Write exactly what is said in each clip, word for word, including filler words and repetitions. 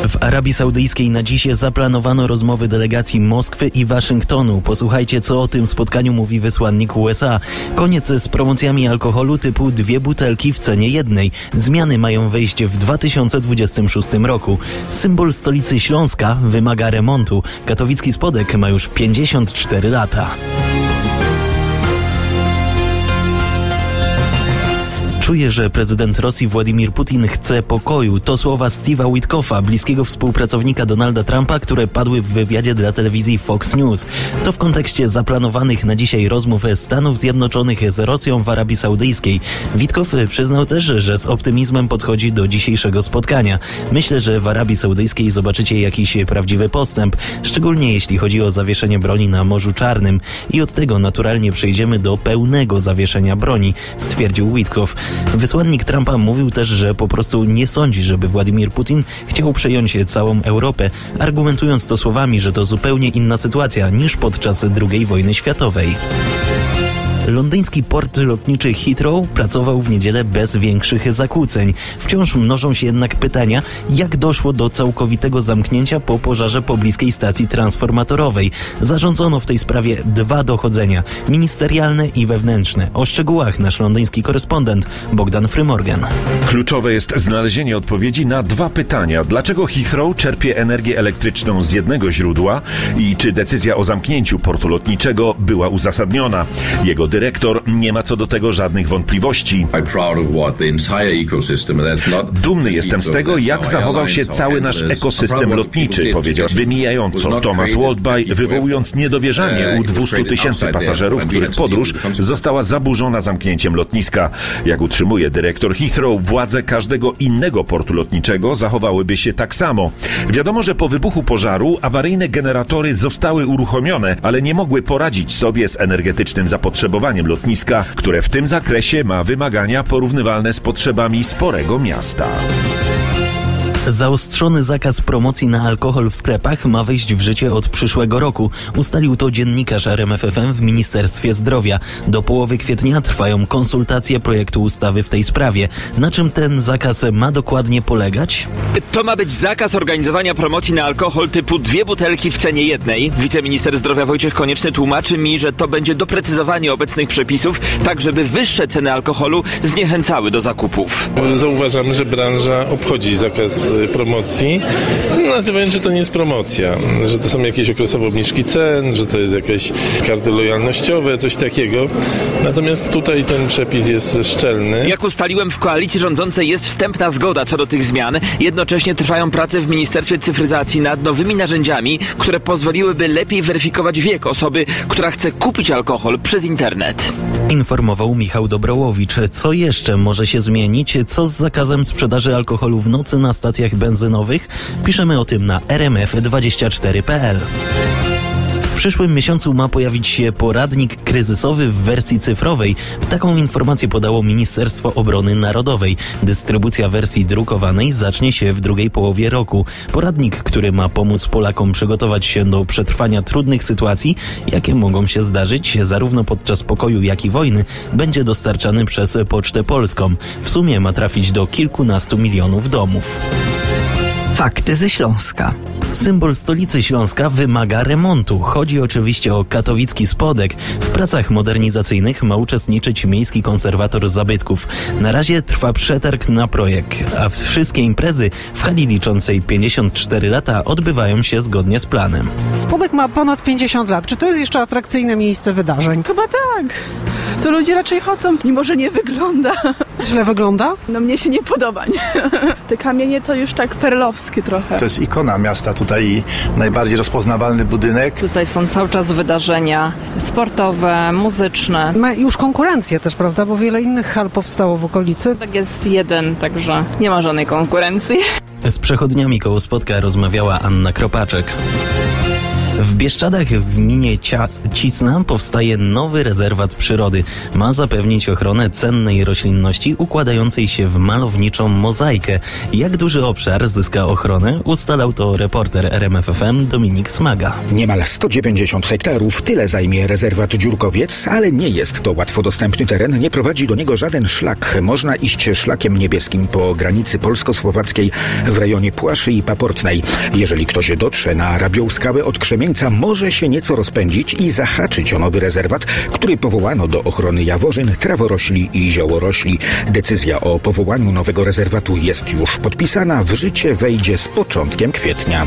W Arabii Saudyjskiej na dziś zaplanowano rozmowy delegacji Moskwy i Waszyngtonu. Posłuchajcie, co o tym spotkaniu mówi wysłannik U S A. Koniec z promocjami alkoholu typu dwie butelki w cenie jednej. Zmiany mają wejść w dwa tysiące dwudziestym szóstym roku. Symbol stolicy Śląska wymaga remontu. Katowicki Spodek ma już pięćdziesiąt cztery lata. Czuję, że prezydent Rosji Władimir Putin chce pokoju. To słowa Steve'a Witkoffa, bliskiego współpracownika Donalda Trumpa, które padły w wywiadzie dla telewizji Fox News. To w kontekście zaplanowanych na dzisiaj rozmów Stanów Zjednoczonych z Rosją w Arabii Saudyjskiej. Witkoff przyznał też, że z optymizmem podchodzi do dzisiejszego spotkania. Myślę, że w Arabii Saudyjskiej zobaczycie jakiś prawdziwy postęp, szczególnie jeśli chodzi o zawieszenie broni na Morzu Czarnym. I od tego naturalnie przejdziemy do pełnego zawieszenia broni, stwierdził Witkoff. Wysłannik Trumpa mówił też, że po prostu nie sądzi, żeby Władimir Putin chciał przejąć całą Europę, argumentując to słowami, że to zupełnie inna sytuacja niż podczas drugiej wojny światowej. Londyński port lotniczy Heathrow pracował w niedzielę bez większych zakłóceń. Wciąż mnożą się jednak pytania, jak doszło do całkowitego zamknięcia po pożarze pobliskiej stacji transformatorowej. Zarządzono w tej sprawie dwa dochodzenia, ministerialne i wewnętrzne. O szczegółach nasz londyński korespondent Bogdan Frymorgan. Kluczowe jest znalezienie odpowiedzi na dwa pytania. Dlaczego Heathrow czerpie energię elektryczną z jednego źródła i czy decyzja o zamknięciu portu lotniczego była uzasadniona? Jego dyrektor nie ma co do tego żadnych wątpliwości. Dumny jestem z tego, jak zachował się cały nasz ekosystem lotniczy, powiedział wymijająco Thomas Waldby, wywołując niedowierzanie u dwustu tysięcy pasażerów, których podróż została zaburzona zamknięciem lotniska. Jak utrzymuje dyrektor Heathrow, władze każdego innego portu lotniczego zachowałyby się tak samo. Wiadomo, że po wybuchu pożaru awaryjne generatory zostały uruchomione, ale nie mogły poradzić sobie z energetycznym zapotrzebowaniem lotniska, które w tym zakresie ma wymagania porównywalne z potrzebami sporego miasta. Zaostrzony zakaz promocji na alkohol w sklepach ma wejść w życie od przyszłego roku. Ustalił to dziennikarz R M F F M w Ministerstwie Zdrowia. Do połowy kwietnia trwają konsultacje projektu ustawy w tej sprawie. Na czym ten zakaz ma dokładnie polegać? To ma być zakaz organizowania promocji na alkohol typu dwie butelki w cenie jednej. Wiceminister zdrowia Wojciech Konieczny tłumaczy mi, że to będzie doprecyzowanie obecnych przepisów, tak żeby wyższe ceny alkoholu zniechęcały do zakupów. Zauważamy, że branża obchodzi zakaz promocji, nazywając, że to nie jest promocja, że to są jakieś okresowe obniżki cen, że to jest jakieś karty lojalnościowe, coś takiego. Natomiast tutaj ten przepis jest szczelny. Jak ustaliłem, w koalicji rządzącej jest wstępna zgoda co do tych zmian. Jednocześnie trwają prace w Ministerstwie Cyfryzacji nad nowymi narzędziami, które pozwoliłyby lepiej weryfikować wiek osoby, która chce kupić alkohol przez internet. Informował Michał Dobrołowicz. Co jeszcze może się zmienić? Co z zakazem sprzedaży alkoholu w nocy na stacjach benzynowych? Piszemy o tym na r m f dwadzieścia cztery kropka p l. W przyszłym miesiącu ma pojawić się poradnik kryzysowy w wersji cyfrowej. Taką informację podało Ministerstwo Obrony Narodowej. Dystrybucja wersji drukowanej zacznie się w drugiej połowie roku. Poradnik, który ma pomóc Polakom przygotować się do przetrwania trudnych sytuacji, jakie mogą się zdarzyć zarówno podczas pokoju, jak i wojny, będzie dostarczany przez Pocztę Polską. W sumie ma trafić do kilkunastu milionów domów. Fakty ze Śląska. Symbol stolicy Śląska wymaga remontu. Chodzi oczywiście o katowicki Spodek. W pracach modernizacyjnych ma uczestniczyć Miejski Konserwator Zabytków. Na razie trwa przetarg na projekt, a wszystkie imprezy w hali liczącej pięćdziesiąt cztery lata odbywają się zgodnie z planem. Spodek ma ponad pięćdziesiąt lat. Czy to jest jeszcze atrakcyjne miejsce wydarzeń? Chyba tak. To ludzie raczej chodzą, mimo że nie wygląda. Źle wygląda? No mnie się nie podoba, nie? Te kamienie to już tak perlowskie trochę. To jest ikona miasta tutaj i najbardziej rozpoznawalny budynek. Tutaj są cały czas wydarzenia sportowe, muzyczne. Ma już konkurencję też, prawda? Bo wiele innych hal powstało w okolicy. Tak jest jeden, także nie ma żadnej konkurencji. Z przechodniami koło Spodka rozmawiała Anna Kropaczek. W Bieszczadach w gminie Cia- Cisna powstaje nowy rezerwat przyrody. Ma zapewnić ochronę cennej roślinności układającej się w malowniczą mozaikę. Jak duży obszar zyska ochronę, ustalał to reporter R M F F M Dominik Smaga. Niemal sto dziewięćdziesiąt hektarów, tyle zajmie rezerwat Dziurkowiec, ale nie jest to łatwo dostępny teren, nie prowadzi do niego żaden szlak. Można iść szlakiem niebieskim po granicy polsko-słowackiej w rejonie Płaszy i Paportnej. Jeżeli ktoś dotrze na Rabią Skałę od Krzemieńca, może się nieco rozpędzić i zahaczyć o nowy rezerwat, który powołano do ochrony jaworzyn, traworośli i ziołorośli. Decyzja o powołaniu nowego rezerwatu jest już podpisana, w życie wejdzie z początkiem kwietnia.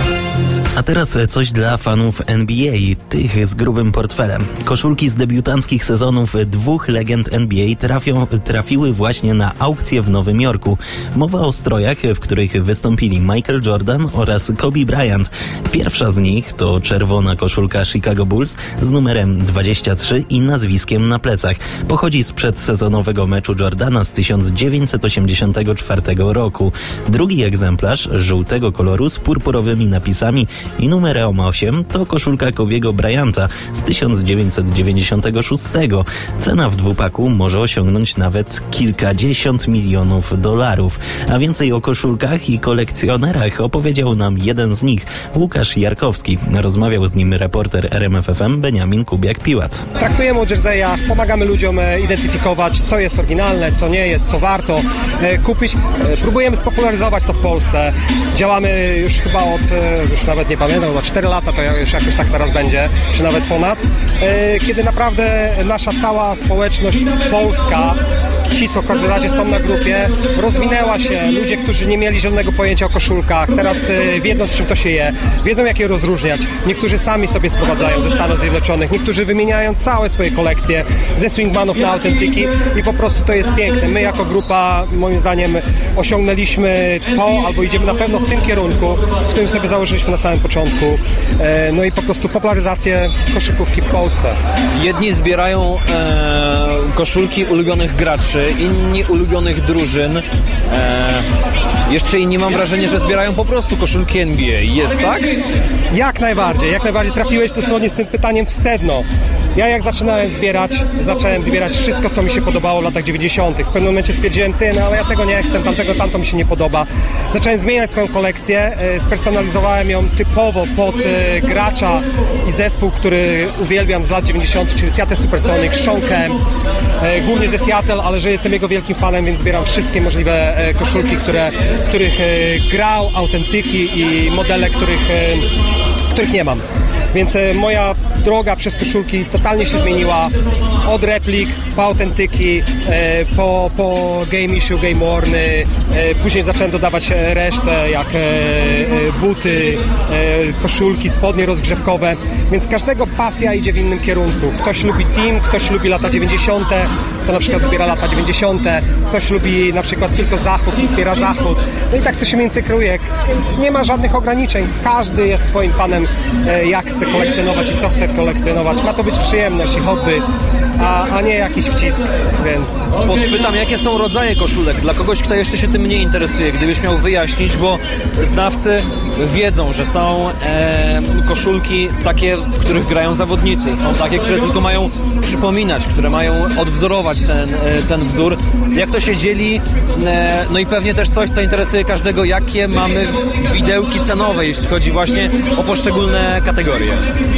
A teraz coś dla fanów N B A, tych z grubym portfelem. Koszulki z debiutanckich sezonów dwóch legend N B A trafią, trafiły właśnie na aukcję w Nowym Jorku. Mowa o strojach, w których wystąpili Michael Jordan oraz Kobe Bryant. Pierwsza z nich to czerwona koszulka Chicago Bulls z numerem dwadzieścia trzy i nazwiskiem na plecach. Pochodzi z przedsezonowego meczu Jordana z tysiąc dziewięćset osiemdziesiątego czwartego roku. Drugi egzemplarz żółtego koloru z purpurowymi napisami i numerem osiem to koszulka Kobiego Bryanta z tysiąc dziewięćset dziewięćdziesiątego szóstego. Cena w dwupaku może osiągnąć nawet kilkadziesiąt milionów dolarów. A więcej o koszulkach i kolekcjonerach opowiedział nam jeden z nich, Łukasz Jarkowski. Rozmawiał z nim reporter R M F F M Beniamin Kubiak-Piłat. Traktujemy o jerseyach, pomagamy ludziom identyfikować, co jest oryginalne, co nie jest, co warto kupić. Próbujemy spopularyzować to w Polsce. Działamy już chyba od, już nawet nie pamiętam, chyba cztery lata, to już jakoś tak zaraz będzie, czy nawet ponad, kiedy naprawdę nasza cała społeczność polska, ci co w każdym razie są na grupie, rozwinęła się. Ludzie, którzy nie mieli żadnego pojęcia o koszulkach, teraz wiedzą, z czym to się je, wiedzą, jak je rozróżniać. Niektórzy sami sobie sprowadzają ze Stanów Zjednoczonych, niektórzy wymieniają całe swoje kolekcje ze swingmanów na autentyki i po prostu to jest piękne. My jako grupa, moim zdaniem, osiągnęliśmy to, albo idziemy na pewno w tym kierunku, w którym sobie założyliśmy na samym początku. No i po prostu popularyzację koszykówki w Polsce. Jedni zbierają e, koszulki ulubionych graczy, inni ulubionych drużyn. E, jeszcze inni mam wrażenie, że zbierają po prostu koszulki N B A. Jest tak? Jak najbardziej, jak najbardziej. Trafiłeś dosłownie z tym pytaniem w sedno. Ja jak zaczynałem zbierać, zacząłem zbierać wszystko, co mi się podobało w latach dziewięćdziesiątych. W pewnym momencie stwierdziłem, ty, no ale ja tego nie chcę, tamtego, tamto mi się nie podoba. Zacząłem zmieniać swoją kolekcję, spersonalizowałem ją typowo pod gracza i zespół, który uwielbiam z lat dziewięćdziesiątych, czyli Seattle Supersonics, Sean Kemp, głównie ze Seattle, ale że jestem jego wielkim fanem, więc zbieram wszystkie możliwe koszulki, które, których grał, autentyki i modele, których, których nie mam. Więc moja droga przez koszulki totalnie się zmieniła. Od replik, po autentyki, po, po game issue, game warny. Później zacząłem dodawać resztę, jak buty, koszulki, spodnie rozgrzewkowe. Więc każdego pasja idzie w innym kierunku. Ktoś lubi team, ktoś lubi lata dziewięćdziesiąte, to na przykład zbiera lata dziewięćdziesiąte. Ktoś lubi na przykład tylko zachód i zbiera zachód. No i tak to się między kruje. Nie ma żadnych ograniczeń. Każdy jest swoim panem, jak chce kolekcjonować i co chce kolekcjonować. Ma to być przyjemność i hobby, a, a nie jakiś wcisk, więc... Podpytam, jakie są rodzaje koszulek? Dla kogoś, kto jeszcze się tym nie interesuje, gdybyś miał wyjaśnić, bo znawcy wiedzą, że są e, koszulki takie, w których grają zawodnicy. Są takie, które tylko mają przypominać, które mają odwzorować ten, e, ten wzór. Jak to się dzieli? E, no i pewnie też coś, co interesuje każdego, jakie mamy widełki cenowe, jeśli chodzi właśnie o poszczególne kategorie.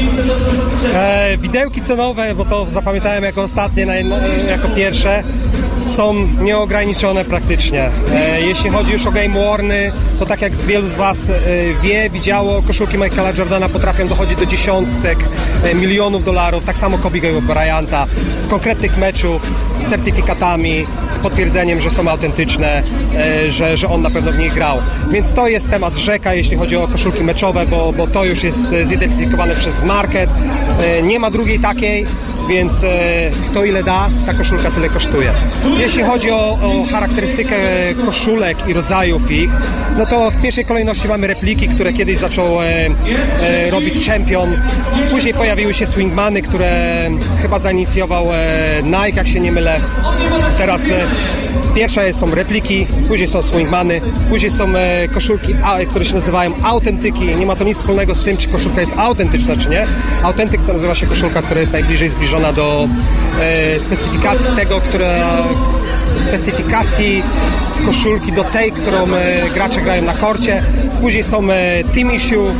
E, widełki cenowe, bo to zapamiętałem jako ostatnie, na, jako pierwsze, są nieograniczone praktycznie. E, jeśli chodzi już o game warny, to tak jak z wielu z Was e, wie, widziało, koszulki Michaela Jordana potrafią dochodzić do dziesiątek e, milionów dolarów, tak samo Kobe'ego Bryanta, z konkretnych meczów, z certyfikatami, z potwierdzeniem, że są autentyczne, e, że, że on na pewno w nich grał. Więc to jest temat rzeka, jeśli chodzi o koszulki meczowe, bo, bo to już jest zidentyfikowane przez market. E, nie ma drugiej takiej. więc e, kto ile da, ta koszulka tyle kosztuje. Jeśli chodzi o, o charakterystykę koszulek i rodzajów ich, no to w pierwszej kolejności mamy repliki, które kiedyś zaczął e, e, robić Champion. Później pojawiły się swingmany, które chyba zainicjował e, Nike, jak się nie mylę. Teraz e, pierwsze są repliki, później są swingmany, później są e, koszulki, a, które się nazywają autentyki. Nie ma to nic wspólnego z tym, czy koszulka jest autentyczna, czy nie. Autentyk to nazywa się koszulka, która jest najbliżej zbliżona do e, specyfikacji tego, która specyfikacji koszulki do tej, którą e, gracze grają na korcie. Później są e, team issue,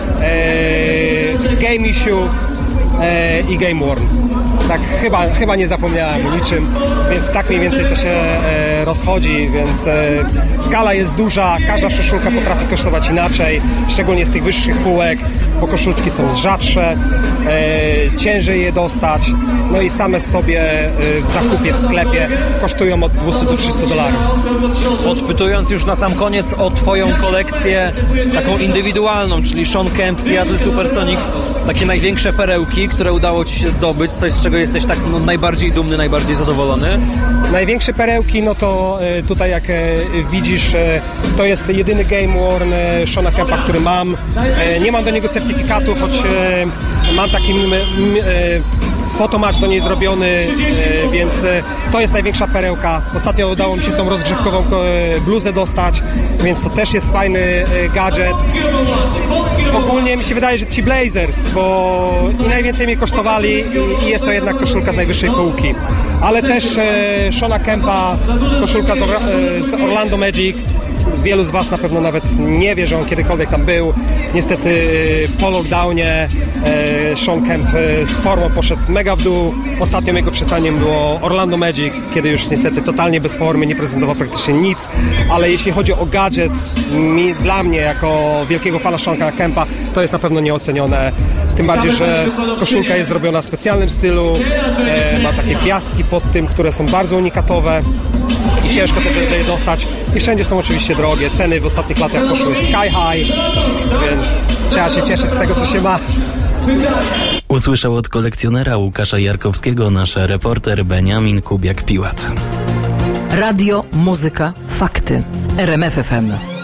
e, game issue e, i game worn. Tak, chyba, chyba nie zapomniałem o niczym, więc tak mniej więcej to się e, rozchodzi, więc e, skala jest duża, każda koszulka potrafi kosztować inaczej, szczególnie z tych wyższych półek, bo koszulki są rzadsze, e, ciężej je dostać, no i same sobie e, w zakupie, w sklepie kosztują od dwieście do trzystu dolarów. Podpytując już na sam koniec o twoją kolekcję taką indywidualną, czyli Shawn Kemp, Seattle Supersonics, takie największe perełki, które udało ci się zdobyć, coś z czego jesteś tak no, najbardziej dumny, najbardziej zadowolony? Największe perełki, no to e, tutaj jak e, widzisz, e, to jest jedyny game worn e, Shawna Kempa, który mam. E, nie mam do niego certyfikatu, choć e, mam taki m, m, e, fotomatch do niej zrobiony, e, więc e, to jest największa perełka. Ostatnio udało mi się tą rozgrzewkową e, bluzę dostać, więc to też jest fajny e, gadżet. Ogólnie mi się wydaje, że ci Blazers, bo i najwięcej mnie kosztowali i, i jest to jednak koszulka z najwyższej półki. Ale też e, Shawna Kempa, koszulka z, Or- e, z Orlando Magic. Wielu z was na pewno nawet nie wie, że on kiedykolwiek tam był. Niestety po lockdownie e, Shawn Kemp e, z formą poszedł mega w dół. Ostatnim jego przystaniem było Orlando Magic, kiedy już niestety totalnie bez formy, nie prezentował praktycznie nic. Ale jeśli chodzi o gadżet, mi, dla mnie jako wielkiego fana Shawna Kempa, to jest na pewno nieocenione. Tym bardziej, że koszulka jest zrobiona w specjalnym stylu, e, ma takie gwiazdki pod tym, które są bardzo unikatowe i ciężko te rodzaje dostać. I wszędzie są oczywiście drogie. Ceny w ostatnich latach poszły sky high, więc trzeba się cieszyć z tego, co się ma. Usłyszał od kolekcjonera Łukasza Jarkowskiego nasz reporter Beniamin Kubiak-Piłat. Radio, muzyka, fakty. R M F F M.